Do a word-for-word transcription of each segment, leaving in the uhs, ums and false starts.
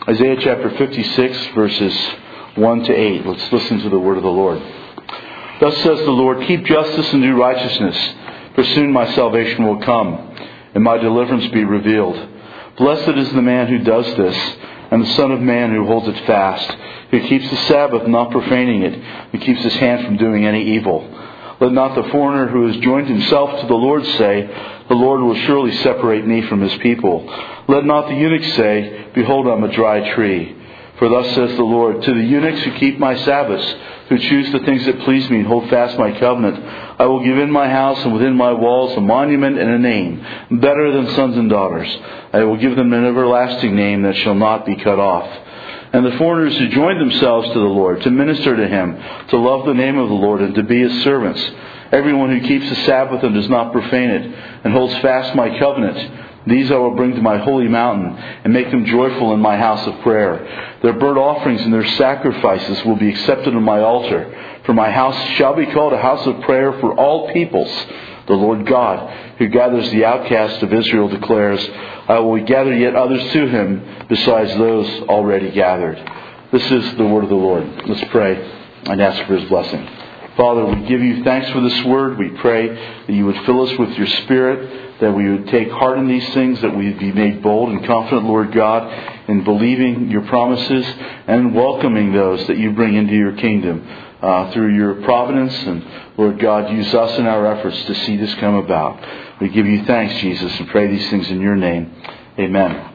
Isaiah chapter fifty-six, verses one to eight. Let's listen to the word of the Lord. Thus says the Lord, keep justice and do righteousness, for soon my salvation will come, and my deliverance be revealed. Blessed is the man who does this, and the Son of Man who holds it fast, who keeps the Sabbath, not profaning it, who keeps his hand from doing any evil. Let not the foreigner who has joined himself to the Lord say, the Lord will surely separate me from his people. Let not the eunuch say, behold, I am a dry tree. For thus says the Lord, to the eunuchs who keep my Sabbaths, who choose the things that please me and hold fast my covenant, I will give in my house and within my walls a monument and a name, better than sons and daughters. I will give them an everlasting name that shall not be cut off. And the foreigners who join themselves to the Lord, to minister to Him, to love the name of the Lord, and to be His servants, everyone who keeps the Sabbath and does not profane it, and holds fast my covenant, these I will bring to my holy mountain, and make them joyful in my house of prayer. Their burnt offerings and their sacrifices will be accepted on my altar. For my house shall be called a house of prayer for all peoples. The Lord God, who gathers the outcast of Israel, declares, I will gather yet others to Him, besides those already gathered. This is the word of the Lord. Let's pray and ask for His blessing. Father, we give You thanks for this word. We pray that You would fill us with Your Spirit, that we would take heart in these things, that we would be made bold and confident, Lord God, in believing Your promises and welcoming those that You bring into Your kingdom uh, through Your providence. And Lord God, use us in our efforts to see this come about. We give You thanks, Jesus, and pray these things in Your name. Amen.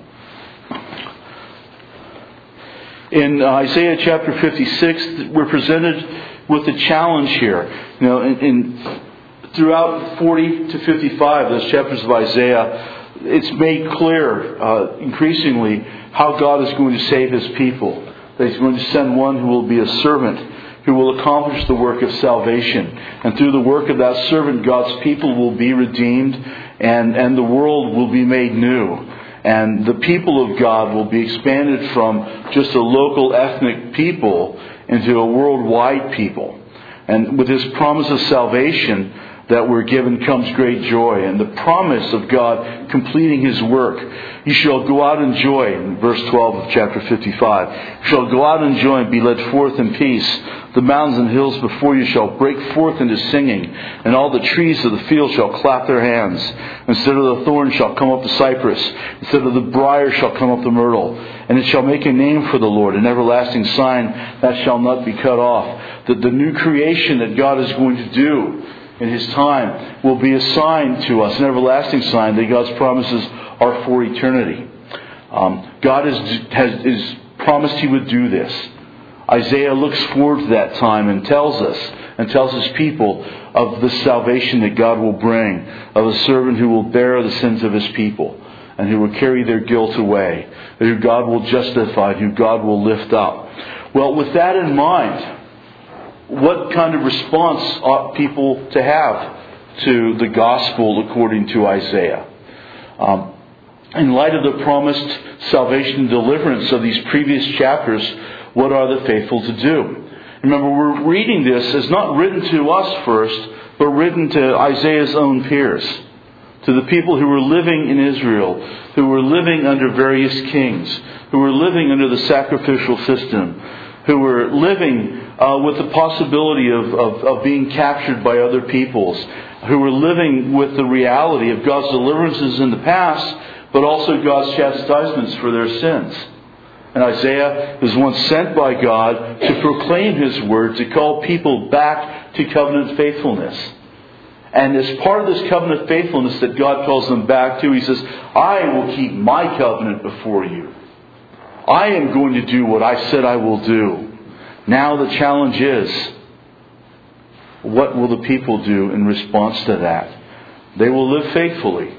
In Isaiah chapter fifty-six, we're presented with a challenge here. You know, in, in throughout forty to fifty-five, those chapters of Isaiah, it's made clear uh, increasingly how God is going to save His people. That He's going to send one who will be a servant, who will accomplish the work of salvation. And through the work of that servant, God's people will be redeemed, and, and the world will be made new. And the people of God will be expanded from just a local ethnic people into a worldwide people. And with this promise of salvation that we're given comes great joy. And the promise of God completing His work. You shall go out in joy, in verse twelve of chapter fifty-five. You shall go out in joy and be led forth in peace. The mountains and hills before you shall break forth into singing, and all the trees of the field shall clap their hands. Instead of the thorn shall come up the cypress, instead of the briar shall come up the myrtle. And it shall make a name for the Lord, an everlasting sign that shall not be cut off. That the new creation that God is going to do in His time will be a sign to us, an everlasting sign that God's promises are for eternity. Um, God has, has is promised He would do this. Isaiah looks forward to that time and tells us and tells His people of the salvation that God will bring, of a servant who will bear the sins of His people and who will carry their guilt away, who God will justify, who God will lift up. Well, with that in mind, what kind of response ought people to have to the gospel according to Isaiah? Um, in light of the promised salvation and deliverance of these previous chapters, what are the faithful to do? Remember, we're reading this as not written to us first, but written to Isaiah's own peers, to the people who were living in Israel, who were living under various kings, who were living under the sacrificial system, who were living uh, with the possibility of, of, of being captured by other peoples, who were living with the reality of God's deliverances in the past, but also God's chastisements for their sins. And Isaiah is one sent by God to proclaim His word, to call people back to covenant faithfulness. And as part of this covenant faithfulness that God calls them back to, He says, I will keep my covenant before you. I am going to do what I said I will do. Now the challenge is, what will the people do in response to that? They will live faithfully.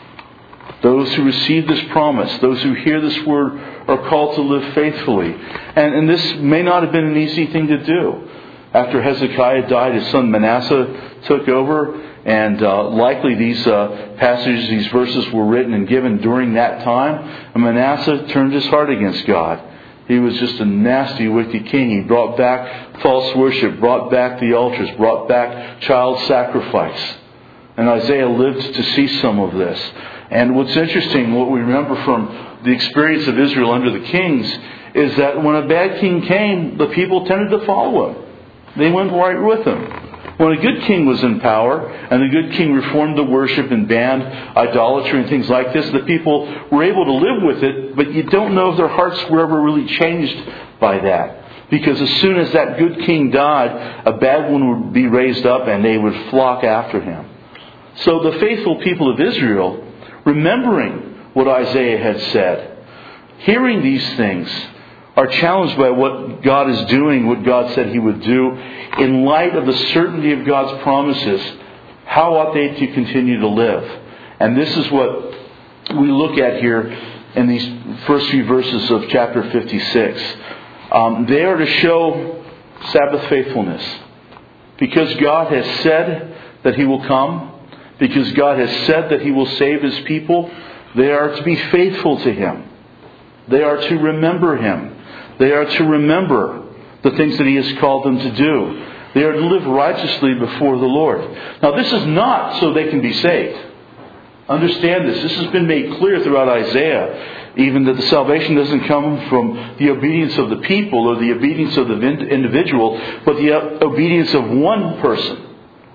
Those who receive this promise, those who hear this word, are called to live faithfully. And, and this may not have been an easy thing to do. After Hezekiah died, his son Manasseh took over. And uh, likely these uh, passages, these verses were written and given during that time. And Manasseh turned his heart against God. He was just a nasty, wicked king. He brought back false worship, brought back the altars, brought back child sacrifice. And Isaiah lived to see some of this. And what's interesting, what we remember from the experience of Israel under the kings, is that when a bad king came, the people tended to follow him. They went right with him. When a good king was in power, and the good king reformed the worship and banned idolatry and things like this, the people were able to live with it, but you don't know if their hearts were ever really changed by that. Because as soon as that good king died, a bad one would be raised up and they would flock after him. So the faithful people of Israel, remembering what Isaiah had said, hearing these things, are challenged by what God is doing, what God said He would do. In light of the certainty of God's promises, how ought they to continue to live? And this is what we look at here in these first few verses of chapter fifty-six. Um, they are to show Sabbath faithfulness. Because God has said that He will come, because God has said that He will save His people, they are to be faithful to Him. They are to remember Him. They are to remember the things that He has called them to do. They are to live righteously before the Lord. Now, this is not so they can be saved. Understand this. This has been made clear throughout Isaiah, even that the salvation doesn't come from the obedience of the people or the obedience of the individual, but the obedience of one person,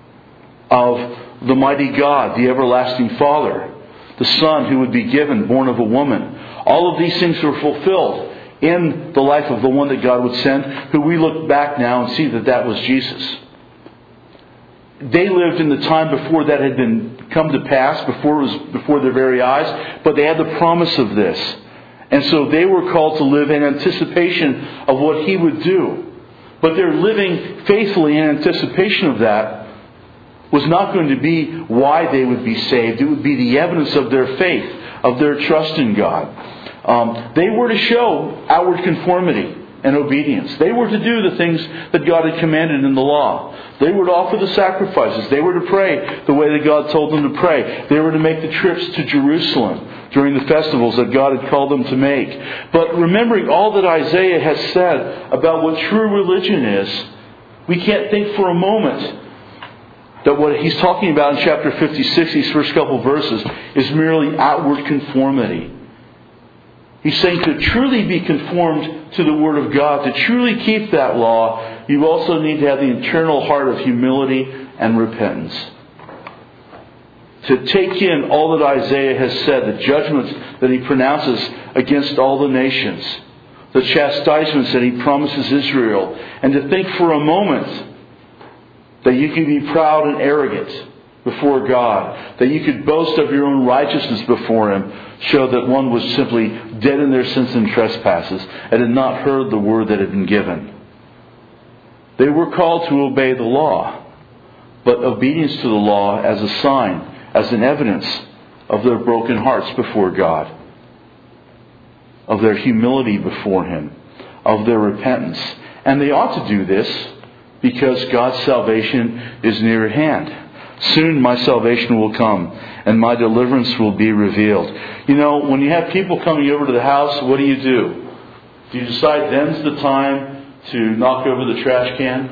of the mighty God, the everlasting Father, the Son who would be given, born of a woman. All of these things were fulfilled in the life of the one that God would send, who we look back now and see that that was Jesus. They lived in the time before that had been come to pass, before it was before their very eyes, but they had the promise of this. And so they were called to live in anticipation of what He would do. But their living faithfully in anticipation of that was not going to be why they would be saved. It would be the evidence of their faith, of their trust in God. Um, they were to show outward conformity and obedience. They were to do the things that God had commanded in the law. They were to offer the sacrifices. They were to pray the way that God told them to pray. They were to make the trips to Jerusalem during the festivals that God had called them to make. But remembering all that Isaiah has said about what true religion is, we can't think for a moment that what he's talking about in chapter fifty-six, these first couple verses, is merely outward conformity. He's saying to truly be conformed to the Word of God, to truly keep that law, you also need to have the internal heart of humility and repentance. To take in all that Isaiah has said, the judgments that he pronounces against all the nations, the chastisements that he promises Israel, and to think for a moment that you can be proud and arrogant before God, that you could boast of your own righteousness before Him, show that one was simply dead in their sins and trespasses and had not heard the word that had been given. They were called to obey the law, but obedience to the law as a sign, as an evidence of their broken hearts before God, of their humility before Him, of their repentance. And they ought to do this because God's salvation is near at hand. Soon my salvation will come and my deliverance will be revealed. You know, when you have people coming over to the house, what do you do? Do you decide then's the time to knock over the trash can?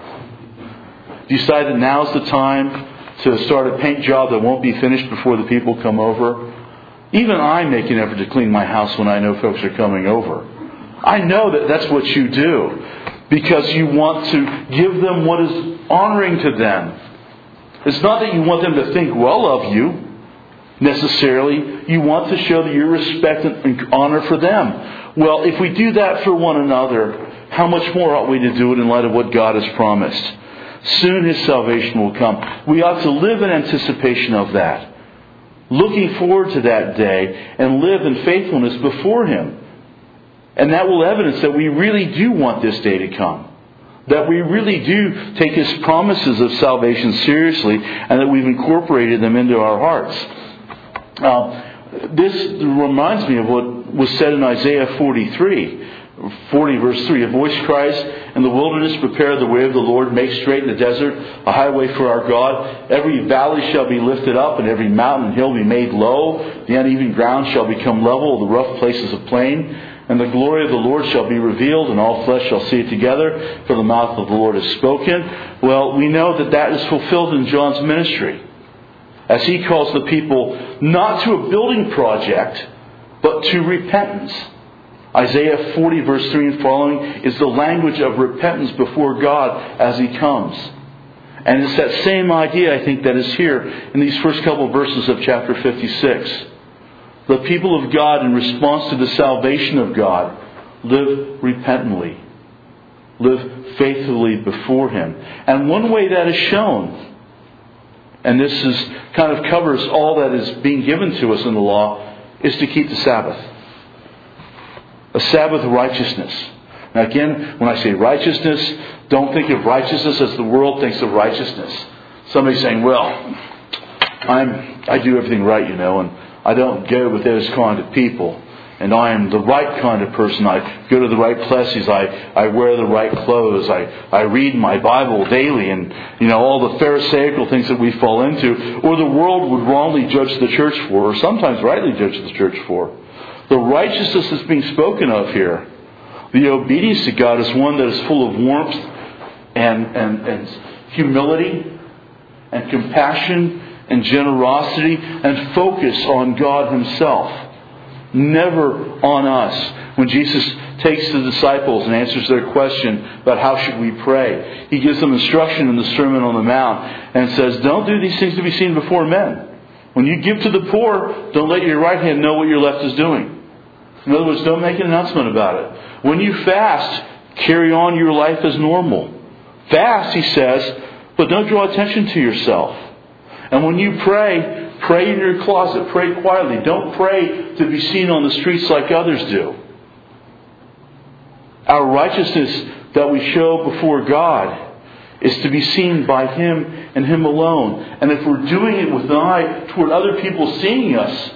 Do you decide that now's the time to start a paint job that won't be finished before the people come over? Even I make an effort to clean my house when I know folks are coming over. I know that that's what you do because you want to give them what is honoring to them. It's not that you want them to think well of you, necessarily. You want to show that you respect and honor for them. Well, if we do that for one another, how much more ought we to do it in light of what God has promised? Soon His salvation will come. We ought to live in anticipation of that, looking forward to that day, and live in faithfulness before Him. And that will evidence that we really do want this day to come. That we really do take His promises of salvation seriously and that we've incorporated them into our hearts. Uh, this reminds me of what was said in Isaiah forty-three, forty verse three. A voice cries, "In the wilderness prepare the way of the Lord, make straight in the desert a highway for our God. Every valley shall be lifted up and every mountain and hill be made low. The uneven ground shall become level, the rough places a plain. And the glory of the Lord shall be revealed, and all flesh shall see it together, for the mouth of the Lord has spoken." Well, we know that that is fulfilled in John's ministry. as He calls the people not to a building project, but to repentance. Isaiah forty verse three and following is the language of repentance before God as He comes. And it's that same idea, I think, that is here in these first couple of verses of chapter fifty-six. The people of God, in response to the salvation of God, live repentantly. Live faithfully before Him. And one way that is shown, and this is kind of covers all that is being given to us in the law, is to keep the Sabbath. A Sabbath righteousness. Now again, when I say righteousness, don't think of righteousness as the world thinks of righteousness. Somebody saying, well, I'm, I do everything right, you know, and I don't go with those kind of people. And I am the right kind of person. I go to the right places. I, I wear the right clothes. I, I read my Bible daily. And, you know, all the Pharisaical things that we fall into, or the world would wrongly judge the church for, or sometimes rightly judge the church for. The righteousness that's being spoken of here, the obedience to God, is one that is full of warmth and, and, and humility and compassion and generosity and focus on God Himself. Never on us. When Jesus takes the disciples and answers their question about how should we pray, He gives them instruction in the Sermon on the Mount and says, don't do these things to be seen before men. When you give to the poor, don't let your right hand know what your left is doing. In other words, don't make an announcement about it. When you fast, carry on your life as normal. Fast, He says, but don't draw attention to yourself. And when you pray, pray in your closet. Pray quietly. Don't pray to be seen on the streets like others do. Our righteousness that we show before God is to be seen by Him and Him alone. And if we're doing it with an eye toward other people seeing us,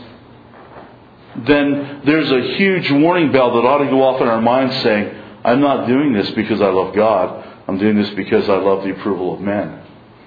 then there's a huge warning bell that ought to go off in our minds saying, I'm not doing this because I love God. I'm doing this because I love the approval of men.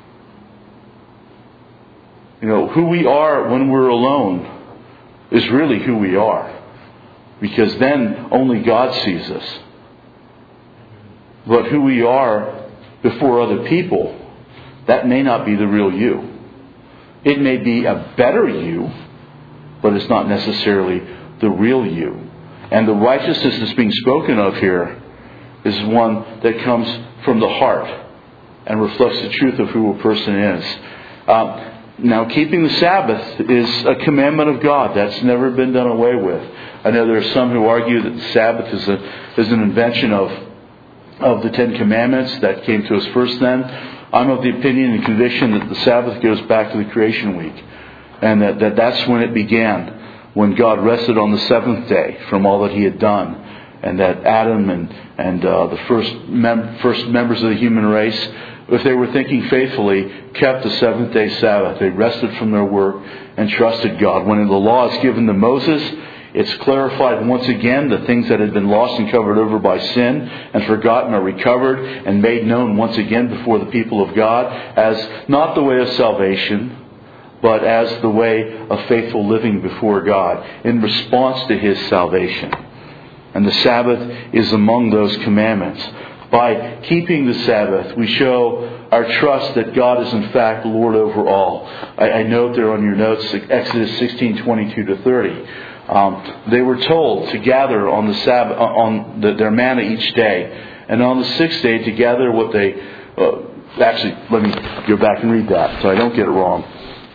You know, who we are when we're alone is really who we are. Because then only God sees us. But who we are before other people, that may not be the real you. It may be a better you, but it's not necessarily the real you. And the righteousness that's being spoken of here is one that comes from the heart and reflects the truth of who a person is. Um, now, keeping the Sabbath is a commandment of God. That's never been done away with. I know there are some who argue that the Sabbath is, a, is an invention of, of the Ten Commandments that came to us first then. I'm of the opinion and conviction that the Sabbath goes back to the creation week. And that, that that's when it began, when God rested on the seventh day from all that He had done. And that Adam and, and uh, the first, mem- first members of the human race, if they were thinking faithfully, kept the seventh day Sabbath. They rested from their work and trusted God. When the law is given to Moses, it's clarified once again. The things that had been lost and covered over by sin and forgotten are recovered and made known once again before the people of God as not the way of salvation, but as the way of faithful living before God in response to His salvation. And the Sabbath is among those commandments. By keeping the Sabbath, we show our trust that God is in fact Lord over all. I, I note there on your notes, Exodus sixteen twenty-two to thirty. Um, they were told to gather on the Sabbath, on the, their manna each day, and on the sixth day to gather what they. Uh, actually, let me go back and read that so I don't get it wrong.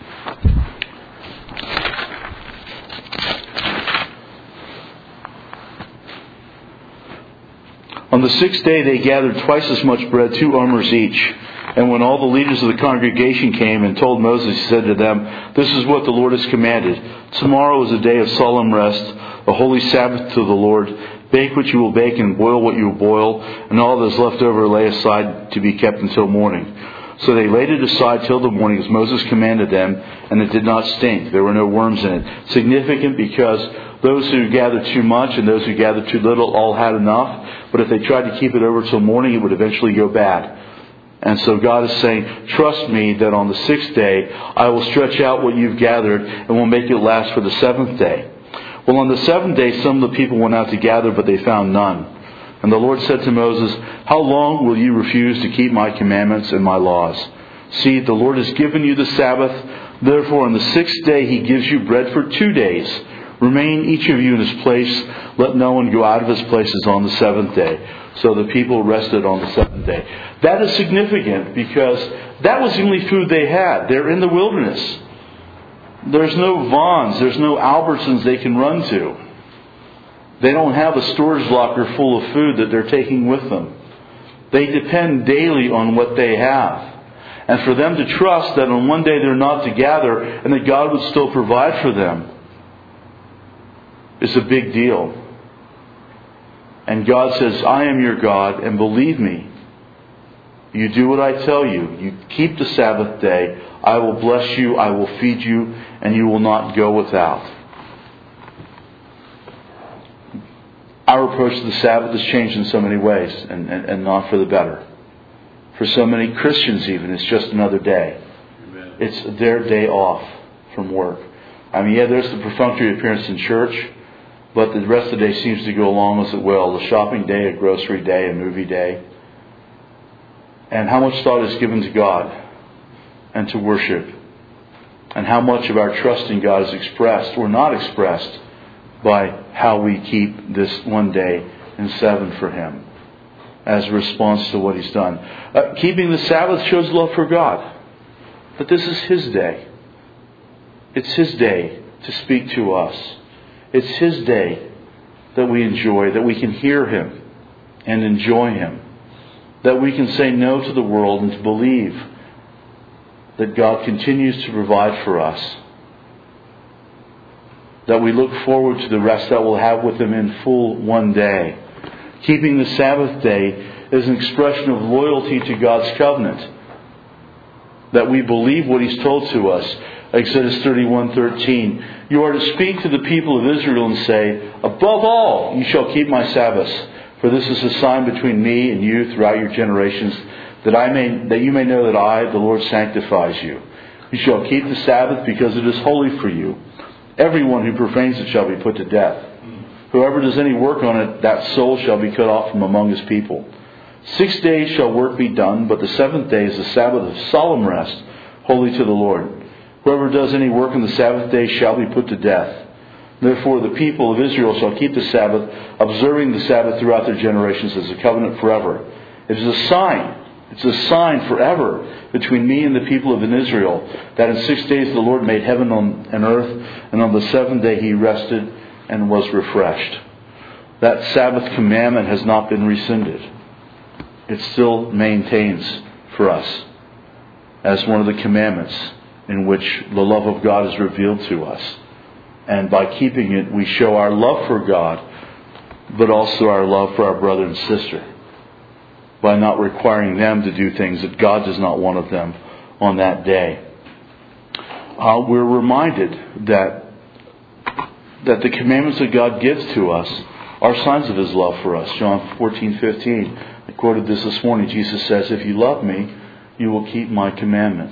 On the sixth day they gathered twice as much bread, two omers each. And when all the leaders of the congregation came and told Moses, he said to them, "This is what the Lord has commanded. Tomorrow is a day of solemn rest, a holy Sabbath to the Lord. Bake what you will bake and boil what you will boil, and all that is left over lay aside to be kept until morning." So they laid it aside till the morning as Moses commanded them, and it did not stink. There were no worms in it. Significant because those who gathered too much and those who gathered too little all had enough. But if they tried to keep it over till morning, it would eventually go bad. And so God is saying, trust me that on the sixth day I will stretch out what you've gathered and will make it last for the seventh day. Well, on the seventh day some of the people went out to gather, but they found none. And the Lord said to Moses, "How long will you refuse to keep my commandments and my laws? See, the Lord has given you the Sabbath Therefore, on the sixth day he gives you bread for two days. Remain each of you in his place. Let no one go out of his places on the seventh day. So the people rested on the seventh day. That is significant because that was the only food they had. They're in the wilderness. There's no Vons. There's no Albertsons they can run to. They don't have a storage locker full of food that they're taking with them. They depend daily on what they have. And for them to trust that on one day they're not to gather and that God would still provide for them is a big deal. And God says, I am your God, and believe me, you do what I tell you. You keep the Sabbath day. I will bless you, I will feed you, and you will not go without. Our approach to the Sabbath has changed in so many ways, and, and, and not for the better. For so many Christians even, it's just another day. Amen. It's their day off from work. I mean, yeah, there's the perfunctory appearance in church, but the rest of the day seems to go along as it will. A shopping day, a grocery day, a movie day. And how much thought is given to God and to worship. And how much of our trust in God is expressed or not expressed by how we keep this one day in seven for Him as a response to what He's done. Uh, keeping the Sabbath shows love for God. But this is His day. It's His day to speak to us. It's His day that we enjoy, that we can hear Him and enjoy Him. That we can say no to the world and to believe that God continues to provide for us. That we look forward to the rest that we'll have with Him in full one day. Keeping the Sabbath day is an expression of loyalty to God's covenant. That we believe what He's told to us. Exodus thirty-one thirteen. You are to speak to the people of Israel and say, above all, you shall keep my Sabbaths. For this is a sign between me and you throughout your generations, that I may that you may know that I, the Lord, sanctifies you. You shall keep the Sabbath because it is holy for you. Everyone who profanes it shall be put to death. Whoever does any work on it, that soul shall be cut off from among his people. Six days shall work be done, but the seventh day is the Sabbath of solemn rest, holy to the Lord. Whoever does any work on the Sabbath day shall be put to death. Therefore the people of Israel shall keep the Sabbath, observing the Sabbath throughout their generations as a covenant forever. It is a sign. It's a sign forever between me and the people of Israel, that in six days the Lord made heaven and earth, and on the seventh day He rested and was refreshed. That Sabbath commandment has not been rescinded. It still maintains for us as one of the commandments in which the love of God is revealed to us. And by keeping it, we show our love for God, but also our love for our brother and sister, by not requiring them to do things that God does not want of them on that day. Uh, we're reminded that that the commandments that God gives to us are signs of His love for us. John fourteen fifteen. I quoted this this morning. Jesus says, if you love me, you will keep my commandments.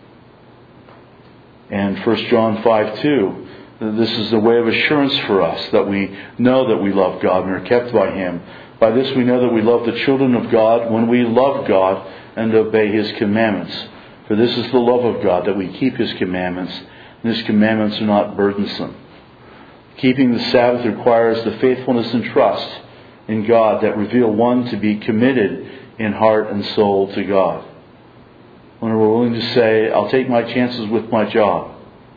And First John five two. This is the way of assurance for us, that we know that we love God and are kept by Him. By this we know that we love the children of God, when we love God and obey His commandments. For this is the love of God, that we keep His commandments, and His commandments are not burdensome. Keeping the Sabbath requires the faithfulness and trust in God that reveal one to be committed in heart and soul to God. When we're willing to say, I'll take my chances with my job.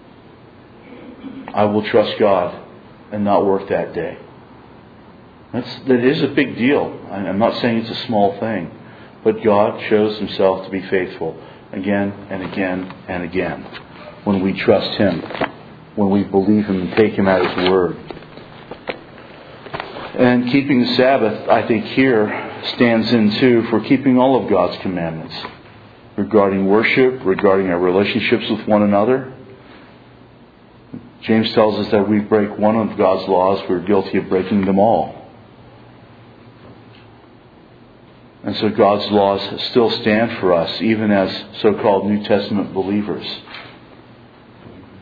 I will trust God and not work that day. That's, that is a big deal. I'm not saying it's a small thing. But God shows Himself to be faithful again and again and again when we trust Him, when we believe Him and take Him at His word. And keeping the Sabbath, I think here, stands in too for keeping all of God's commandments regarding worship, regarding our relationships with one another. James tells us that we break one of God's laws, we're guilty of breaking them all. And so God's laws still stand for us, even as so-called New Testament believers.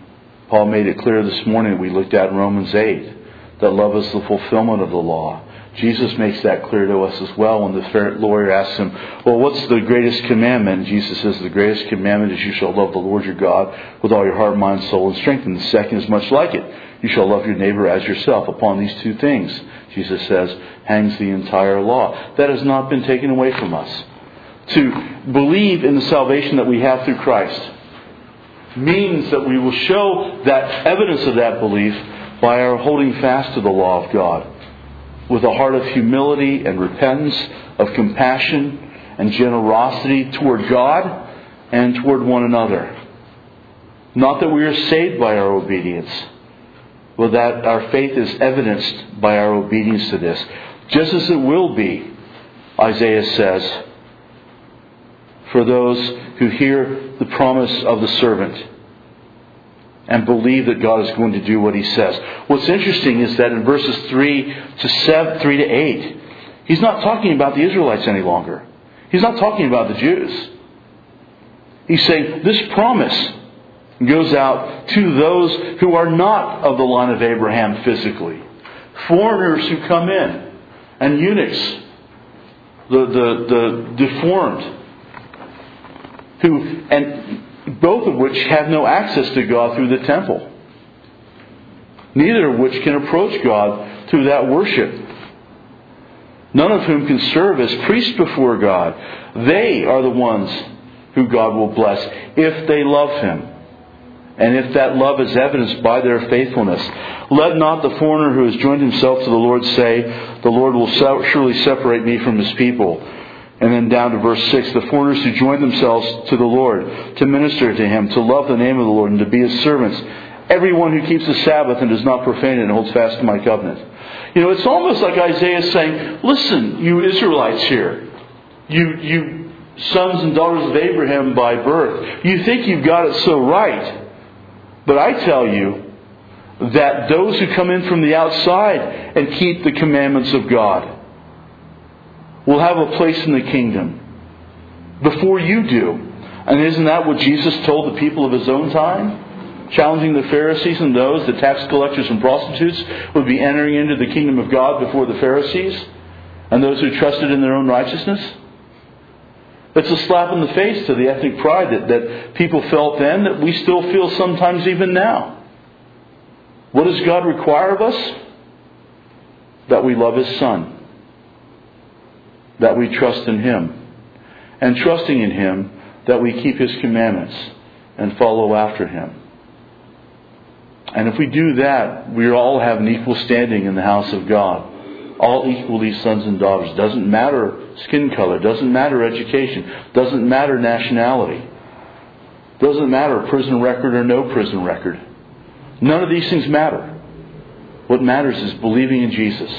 Paul made it clear this morning, we looked at Romans eight, that love is the fulfillment of the law. Jesus makes that clear to us as well when the lawyer asks him, well, what's the greatest commandment? And Jesus says, the greatest commandment is you shall love the Lord your God with all your heart, mind, soul, and strength. And the second is much like it. You shall love your neighbor as yourself. Upon these two things, Jesus says, hangs the entire law. That has not been taken away from us. To believe in the salvation that we have through Christ means that we will show that evidence of that belief by our holding fast to the law of God, with a heart of humility and repentance, of compassion and generosity toward God and toward one another. Not that we are saved by our obedience, but that our faith is evidenced by our obedience to this. Just as it will be, Isaiah says, for those who hear the promise of the servant and believe that God is going to do what He says. What's interesting is that in verses three to seven, three to eight, He's not talking about the Israelites any longer. He's not talking about the Jews. He's saying this promise goes out to those who are not of the line of Abraham physically. Foreigners who come in, and eunuchs, the, the, the deformed, who and both of which have no access to God through the temple. Neither of which can approach God through that worship. None of whom can serve as priests before God. They are the ones who God will bless if they love Him. And if that love is evidenced by their faithfulness. Let not the foreigner who has joined himself to the Lord say, the Lord will surely separate me from His people. And then down to verse six, the foreigners who join themselves to the Lord, to minister to Him, to love the name of the Lord, and to be His servants. Everyone who keeps the Sabbath and does not profane it and holds fast to my covenant. You know, it's almost like Isaiah is saying, listen, you Israelites here, you, you sons and daughters of Abraham by birth, you think you've got it so right. But I tell you that those who come in from the outside and keep the commandments of God will have a place in the kingdom before you do. And isn't that what Jesus told the people of His own time? Challenging the Pharisees and those, the tax collectors and prostitutes, would be entering into the kingdom of God before the Pharisees and those who trusted in their own righteousness. It's a slap in the face to the ethnic pride that, that people felt then, that we still feel sometimes even now. What does God require of us? That we love His Son. That we trust in Him. And trusting in Him, that we keep His commandments and follow after Him. And if we do that, we all have an equal standing in the house of God. All equally sons and daughters. Doesn't matter skin color. Doesn't matter education. Doesn't matter nationality. Doesn't matter prison record or no prison record. None of these things matter. What matters is believing in Jesus.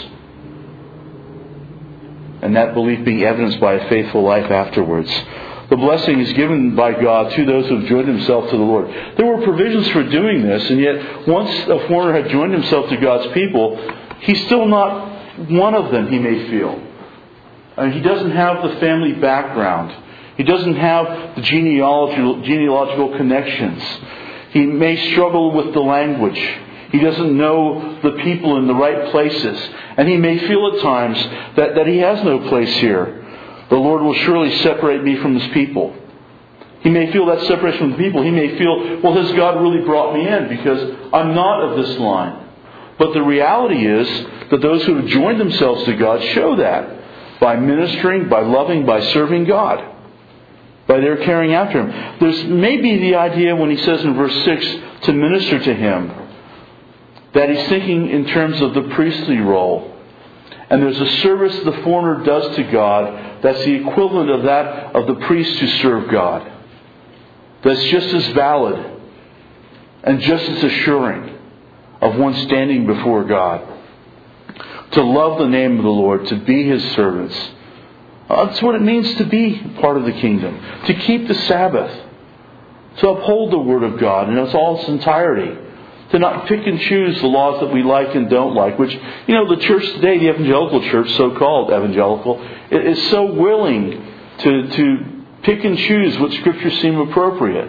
And that belief being evidenced by a faithful life afterwards. The blessing is given by God to those who have joined themselves to the Lord. There were provisions for doing this, and yet once a foreigner had joined himself to God's people, he's still not one of them, he may feel. And he doesn't have the family background. He doesn't have the genealogical, genealogical connections. He may struggle with the language. He doesn't know the people in the right places. And he may feel at times that, that he has no place here. The Lord will surely separate me from His people. He may feel that separation from the people. He may feel, well, has God really brought me in? Because I'm not of this line. But the reality is that those who have joined themselves to God show that by ministering, by loving, by serving God, by their caring after Him. There's maybe the idea when he says in verse six to minister to Him, that he's thinking in terms of the priestly role. And there's a service the foreigner does to God that's the equivalent of that of the priest who serve God. That's just as valid and just as assuring of one standing before God. To love the name of the Lord, to be His servants. That's what it means to be part of the kingdom. To keep the Sabbath. To uphold the Word of God in all its entirety. To not pick and choose the laws that we like and don't like. Which, you know, the church today, the evangelical church, so-called evangelical, is so willing to, to pick and choose what scriptures seem appropriate.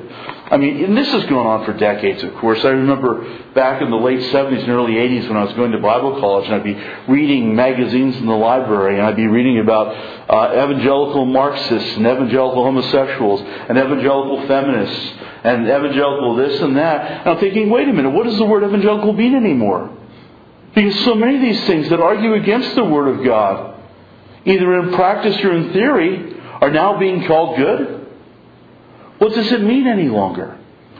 I mean, and this has gone on for decades, of course. I remember back in the late seventies and early eighties when I was going to Bible college, and I'd be reading magazines in the library, and I'd be reading about uh, evangelical Marxists and evangelical homosexuals and evangelical feminists and evangelical this and that. And I'm thinking, wait a minute, what does the word evangelical mean anymore? Because so many of these things that argue against the Word of God, either in practice or in theory, are now being called good. What does it mean any longer?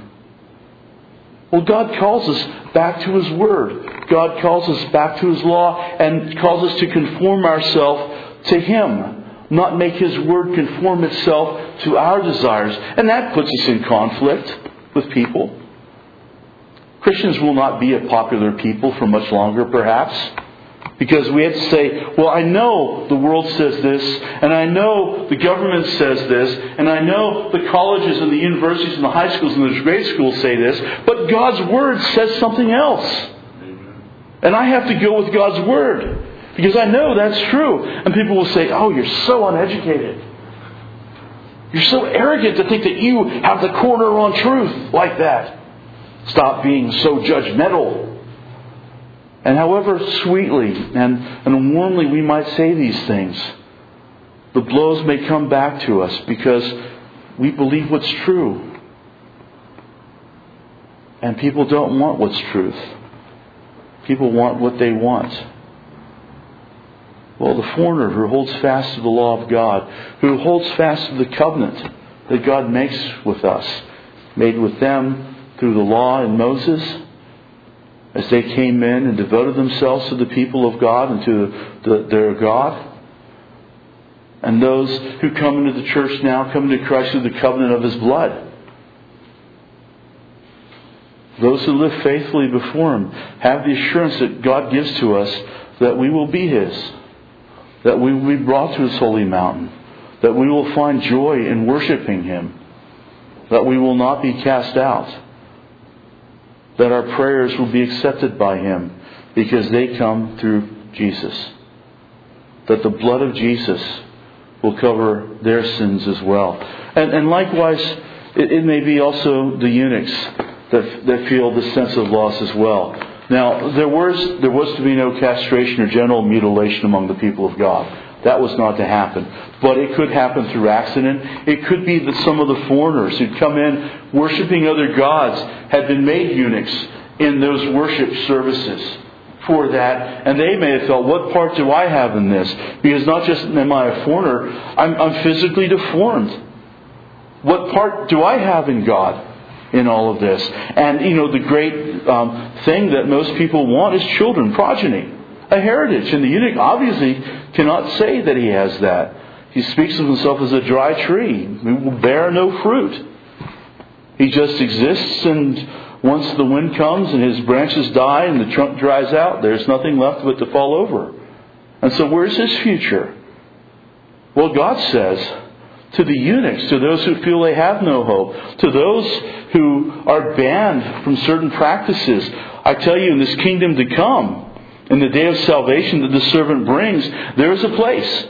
Well, God calls us back to His Word. God calls us back to His law and calls us to conform ourselves to Him, not make His Word conform itself to our desires. And that puts us in conflict with people. Christians will not be a popular people for much longer, perhaps. Because we have to say, well, I know the world says this, and I know the government says this, and I know the colleges and the universities and the high schools and the grade schools say this, but God's Word says something else. And I have to go with God's Word, because I know that's true. And people will say, oh, you're so uneducated. You're so arrogant to think that you have the corner on truth like that. Stop being so judgmental. And however sweetly and, and warmly we might say these things, the blows may come back to us because we believe what's true. And people don't want what's truth. People want what they want. Well, the foreigner who holds fast to the law of God, who holds fast to the covenant that God makes with us, made with them through the law and Moses, as they came in and devoted themselves to the people of God and to the, their God. And those who come into the church now come into Christ through the covenant of His blood. Those who live faithfully before Him have the assurance that God gives to us that we will be His, that we will be brought to His holy mountain, that we will find joy in worshiping Him, that we will not be cast out, that our prayers will be accepted by Him because they come through Jesus. That the blood of Jesus will cover their sins as well. And, and likewise, it, it may be also the eunuchs that, that feel the sense of loss as well. Now, there was, there was to be no castration or genital mutilation among the people of God. That was not to happen. But it could happen through accident. It could be that some of the foreigners who'd come in worshiping other gods had been made eunuchs in those worship services for that. And they may have felt, what part do I have in this? Because not just am I a foreigner, I'm, I'm physically deformed. What part do I have in God in all of this? And, you know, the great um, thing that most people want is children, progeny. A heritage. And the eunuch obviously cannot say that he has that. He speaks of himself as a dry tree. He will bear no fruit. He just exists, and once the wind comes and his branches die and the trunk dries out, there's nothing left but to fall over. And so where's his future? Well, God says to the eunuchs, to those who feel they have no hope, to those who are banned from certain practices, I tell you, in this kingdom to come, in the day of salvation that the servant brings, there is a place.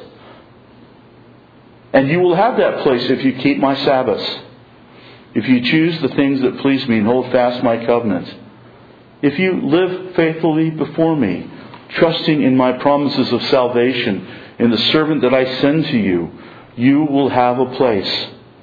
And you will have that place if you keep my Sabbaths. If you choose the things that please me and hold fast my covenant. If you live faithfully before me, trusting in my promises of salvation, in the servant that I send to you, you will have a place.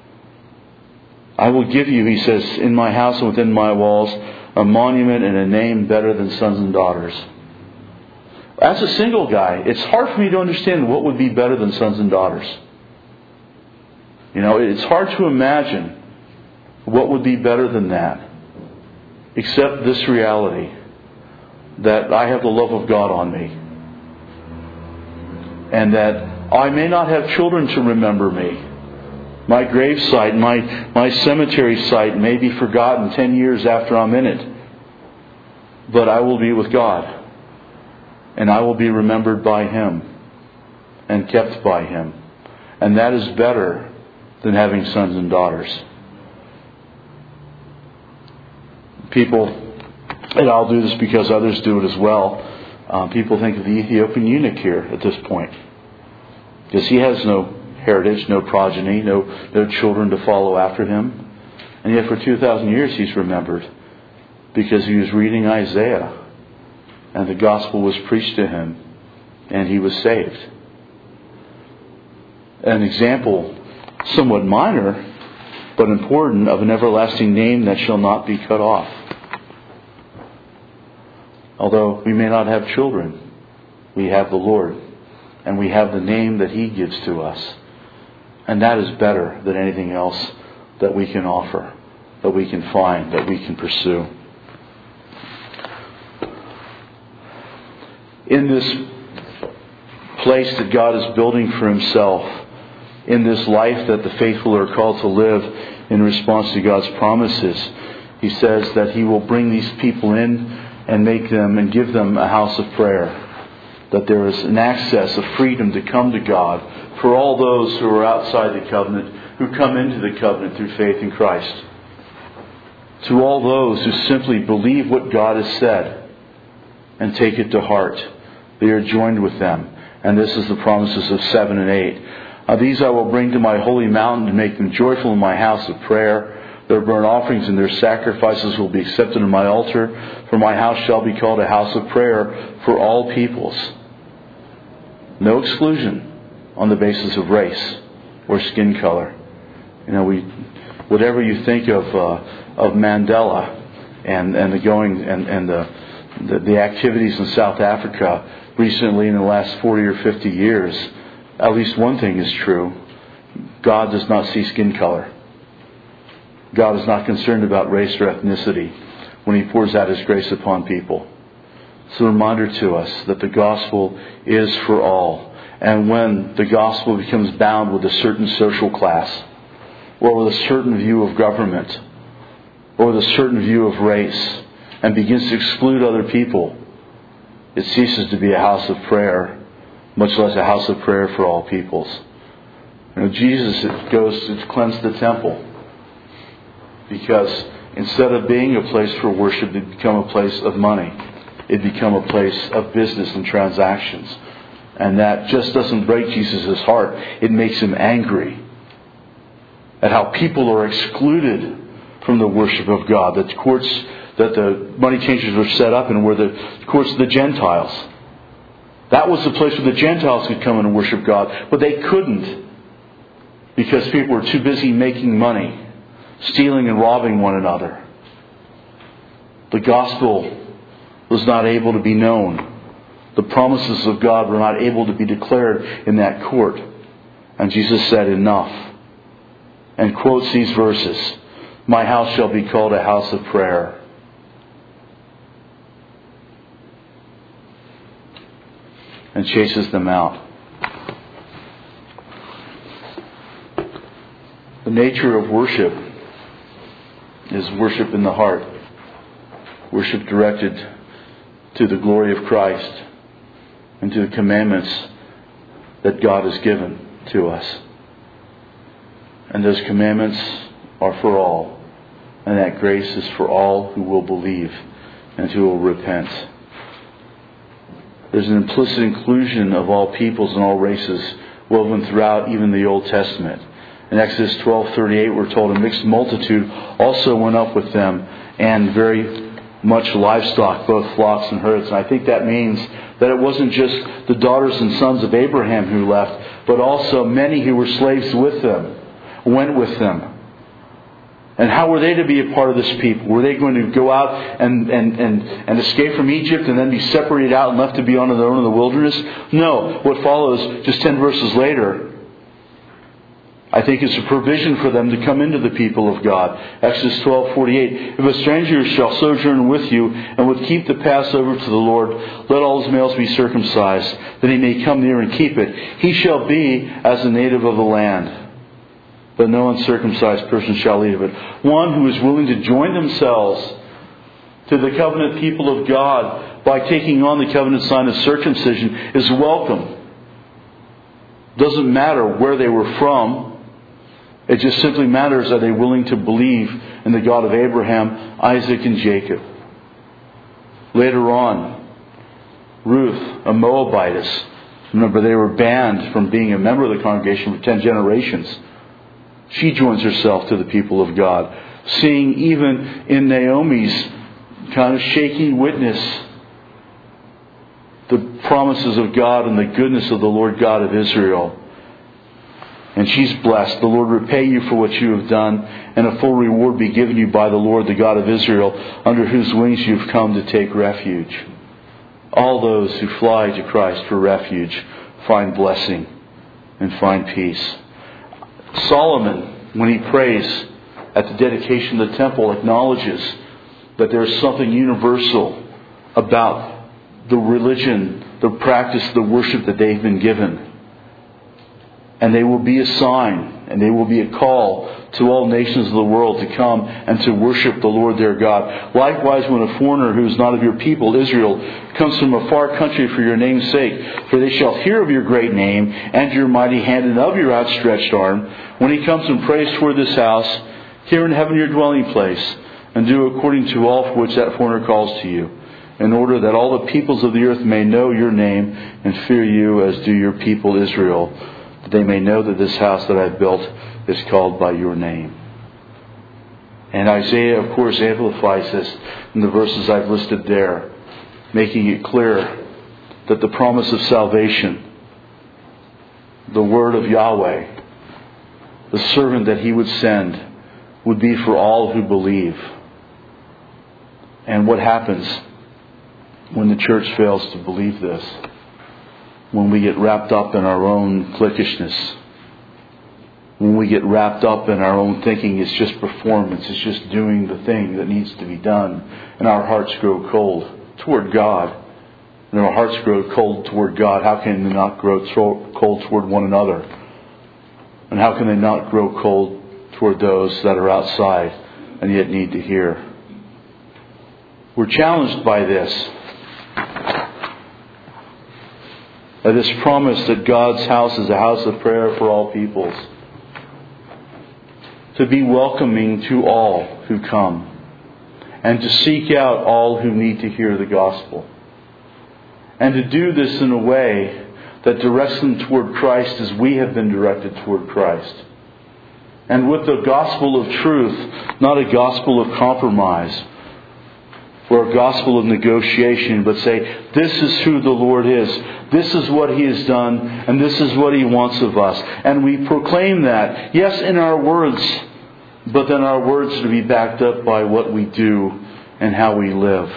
I will give you, he says, in my house and within my walls, a monument and a name better than sons and daughters. As a single guy, it's hard for me to understand what would be better than sons and daughters. You know, it's hard to imagine what would be better than that, except this reality, that I have the love of God on me. And that I may not have children to remember me. My grave site, my, my cemetery site may be forgotten ten years after I'm in it. But I will be with God. And I will be remembered by Him and kept by Him. And that is better than having sons and daughters. People, and I'll do this because others do it as well, uh, people think of the Ethiopian eunuch here at this point. Because he has no heritage, no progeny, no, no children to follow after him. And yet for two thousand years he's remembered because he was reading Isaiah and the gospel was preached to him and he was saved. An example, somewhat minor, but important, of an everlasting name that shall not be cut off. Although we may not have children, we have the Lord, and we have the name that He gives to us. And that is better than anything else that we can offer, that we can find, that we can pursue. In this place that God is building for Himself, in this life that the faithful are called to live in response to God's promises, He says that He will bring these people in and make them and give them a house of prayer. That there is an access of freedom to come to God for all those who are outside the covenant, who come into the covenant through faith in Christ. To all those who simply believe what God has said and take it to heart, they are joined with them. And this is the promises of seven and eight. Uh, These I will bring to my holy mountain and make them joyful in my house of prayer. Their burnt offerings and their sacrifices will be accepted in my altar, for my house shall be called a house of prayer for all peoples. No exclusion on the basis of race or skin color. You know, we, whatever you think of uh, of Mandela and and the going and and the, the the activities in South Africa recently in the last forty or fifty years, at least one thing is true: God does not see skin color. God is not concerned about race or ethnicity when He pours out His grace upon people. It's a reminder to us that the gospel is for all. And when the gospel becomes bound with a certain social class, or with a certain view of government, or with a certain view of race, and begins to exclude other people, it ceases to be a house of prayer, much less a house of prayer for all peoples. You know, Jesus goes to cleanse the temple, because instead of being a place for worship, it become a place of money. It become a place of business and transactions. And that just doesn't break Jesus' heart. It makes Him angry at how people are excluded from the worship of God. That the courts, that the money changers were set up in were the courts of the Gentiles. That was the place where the Gentiles could come and worship God. But they couldn't, because people were too busy making money, stealing and robbing one another. The gospel was not able to be known. The promises of God were not able to be declared in that court. And Jesus said, enough. And quotes these verses. My house shall be called a house of prayer. And chases them out. The nature of worship is worship in the heart. Worship directed to the glory of Christ and to the commandments that God has given to us. And those commandments are for all. And that grace is for all who will believe and who will repent. There's an implicit inclusion of all peoples and all races woven throughout even the Old Testament. In Exodus twelve thirty-eight, we're told a mixed multitude also went up with them, and very much livestock, both flocks and herds. And I think that means that it wasn't just the daughters and sons of Abraham who left, but also many who were slaves with them, went with them. And how were they to be a part of this people? Were they going to go out and, and, and, and escape from Egypt and then be separated out and left to be on their own in the wilderness? No. What follows just ten verses later, I think it's a provision for them to come into the people of God. Exodus twelve forty-eight. If a stranger shall sojourn with you and would keep the Passover to the Lord, let all his males be circumcised, that he may come near and keep it. He shall be as a native of the land, but no uncircumcised person shall eat of it. One who is willing to join themselves to the covenant people of God by taking on the covenant sign of circumcision is welcome. Doesn't matter where they were from. It just simply matters, are they willing to believe in the God of Abraham, Isaac, and Jacob? Later on, Ruth, a Moabitess, remember they were banned from being a member of the congregation for ten generations. She joins herself to the people of God. Seeing even in Naomi's kind of shaky witness the promises of God and the goodness of the Lord God of Israel. And she's blessed. The Lord repay you for what you have done, and a full reward be given you by the Lord, the God of Israel, under whose wings you have come to take refuge. All those who fly to Christ for refuge find blessing and find peace. Solomon, when he prays at the dedication of the temple, acknowledges that there is something universal about the religion, the practice, the worship that they've been given. And they will be a sign, and they will be a call to all nations of the world to come and to worship the Lord their God. Likewise, when a foreigner who is not of your people, Israel, comes from a far country for your name's sake, for they shall hear of your great name and your mighty hand and of your outstretched arm, when he comes and prays toward this house, here in heaven your dwelling place, and do according to all for which that foreigner calls to you, in order that all the peoples of the earth may know your name and fear you as do your people Israel, that they may know that this house that I've built is called by your name. And Isaiah, of course, amplifies this in the verses I've listed there, making it clear that the promise of salvation, the word of Yahweh, the servant that he would send, would be for all who believe. And what happens when the church fails to believe this? When we get wrapped up in our own cliquishness, when we get wrapped up in our own thinking it's just performance, it's just doing the thing that needs to be done, and our hearts grow cold toward God. And our hearts grow cold toward God, how can they not grow cold toward one another? And how can they not grow cold toward those that are outside and yet need to hear? We're challenged by this. By this promise that God's house is a house of prayer for all peoples. To be welcoming to all who come. And to seek out all who need to hear the gospel. And to do this in a way that directs them toward Christ as we have been directed toward Christ. And with the gospel of truth, not a gospel of compromise or a gospel of negotiation, but say, this is who the Lord is. This is what He has done, and this is what He wants of us. And we proclaim that, yes, in our words, but then our words to be backed up by what we do and how we live.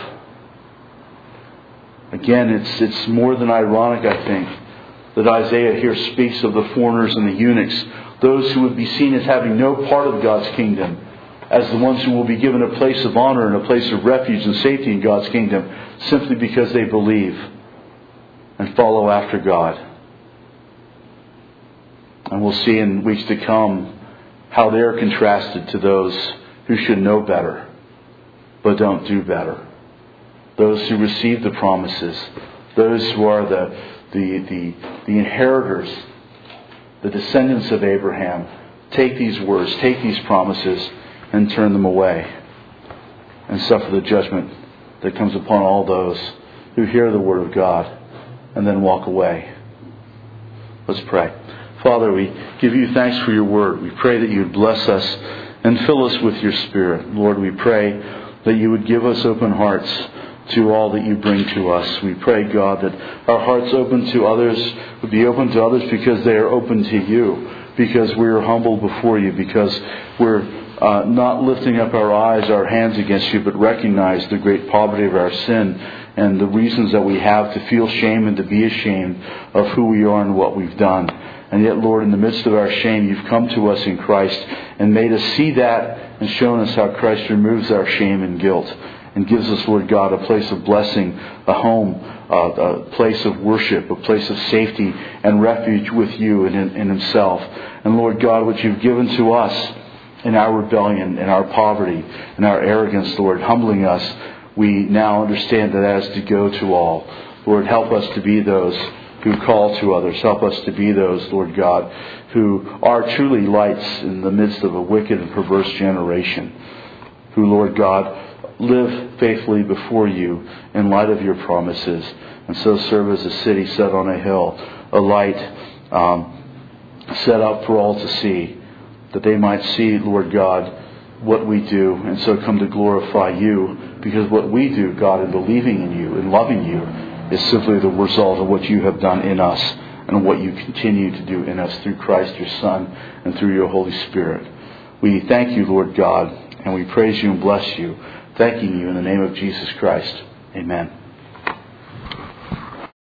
Again, it's it's more than ironic, I think, that Isaiah here speaks of the foreigners and the eunuchs, those who would be seen as having no part of God's kingdom, as the ones who will be given a place of honor and a place of refuge and safety in God's kingdom, simply because they believe and follow after God. And we'll see in weeks to come how they are contrasted to those who should know better, but don't do better. Those who receive the promises, those who are the, the, the, the inheritors, the descendants of Abraham, take these words, take these promises, and turn them away, and suffer the judgment that comes upon all those who hear the word of God and then walk away. Let's pray. Father, we give you thanks for your word. We pray that you would bless us and fill us with your Spirit. Lord, we pray that you would give us open hearts to all that you bring to us. We pray, God, that our hearts open to others would be open to others because they are open to you, because we are humble before you, because we're uh, not lifting up our eyes, our hands against you, but recognize the great poverty of our sin and the reasons that we have to feel shame and to be ashamed of who we are and what we've done. And yet, Lord, in the midst of our shame, you've come to us in Christ and made us see that and shown us how Christ removes our shame and guilt and gives us, Lord God, a place of blessing, a home, uh, a place of worship, a place of safety and refuge with you and in, in Himself. And Lord God, what you've given to us in our rebellion, in our poverty, in our arrogance, Lord, humbling us, we now understand that that is to go to all. Lord, help us to be those who call to others. Help us to be those, Lord God, who are truly lights in the midst of a wicked and perverse generation. Who, Lord God, live faithfully before you in light of your promises. And so serve as a city set on a hill, a light um, set up for all to see. That they might see, Lord God, what we do, and so come to glorify you, because what we do, God, in believing in you and loving you is simply the result of what you have done in us and what you continue to do in us through Christ your Son and through your Holy Spirit. We thank you, Lord God, and we praise you and bless you, thanking you in the name of Jesus Christ. Amen.